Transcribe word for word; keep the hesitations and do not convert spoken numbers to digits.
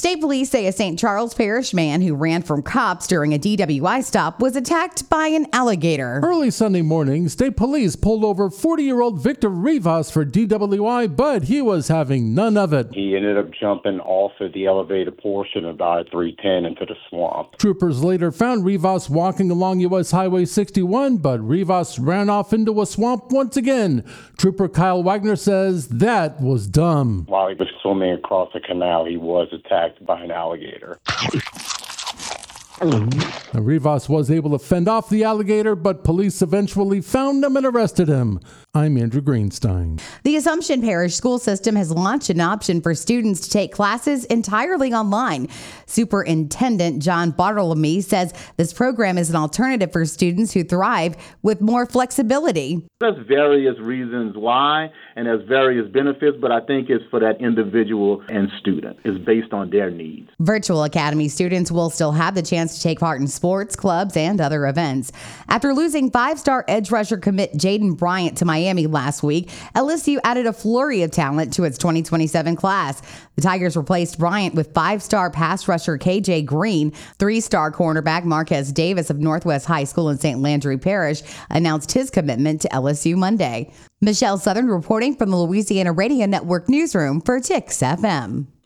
State police say a Saint Charles Parish man who ran from cops during a D W I stop was attacked by an alligator. Early Sunday morning, state police pulled over forty-year-old Victor Rivas for D W I, but he was having none of it. He ended up jumping off of the elevated portion of I three ten into the swamp. Troopers later found Rivas walking along U S Highway sixty-one, but Rivas ran off into a swamp once again. Trooper Kyle Wagner says that was dumb. While he was swimming across the canal, he was attacked by an alligator. Rivas was able to fend off the alligator, but police eventually found him and arrested him. I'm Andrew Greenstein. The Assumption Parish School System has launched an option for students to take classes entirely online. Superintendent John Bartolome says this program is an alternative for students who thrive with more flexibility. There's various reasons why, and there's various benefits, but I think it's for that individual and student. It's based on their needs. Virtual Academy students will still have the chance to take part in sports, clubs, and other events. After losing five-star edge rusher commit Jaden Bryant to Miami last week, L S U added a flurry of talent to its twenty twenty-seven class. The Tigers replaced Bryant with five-star pass rusher K J Green. Three-star cornerback Marquez Davis of Northwest High School in Saint Landry Parish announced his commitment to L S U Monday. Michelle Southern reporting from the Louisiana Radio Network newsroom for T I X F M.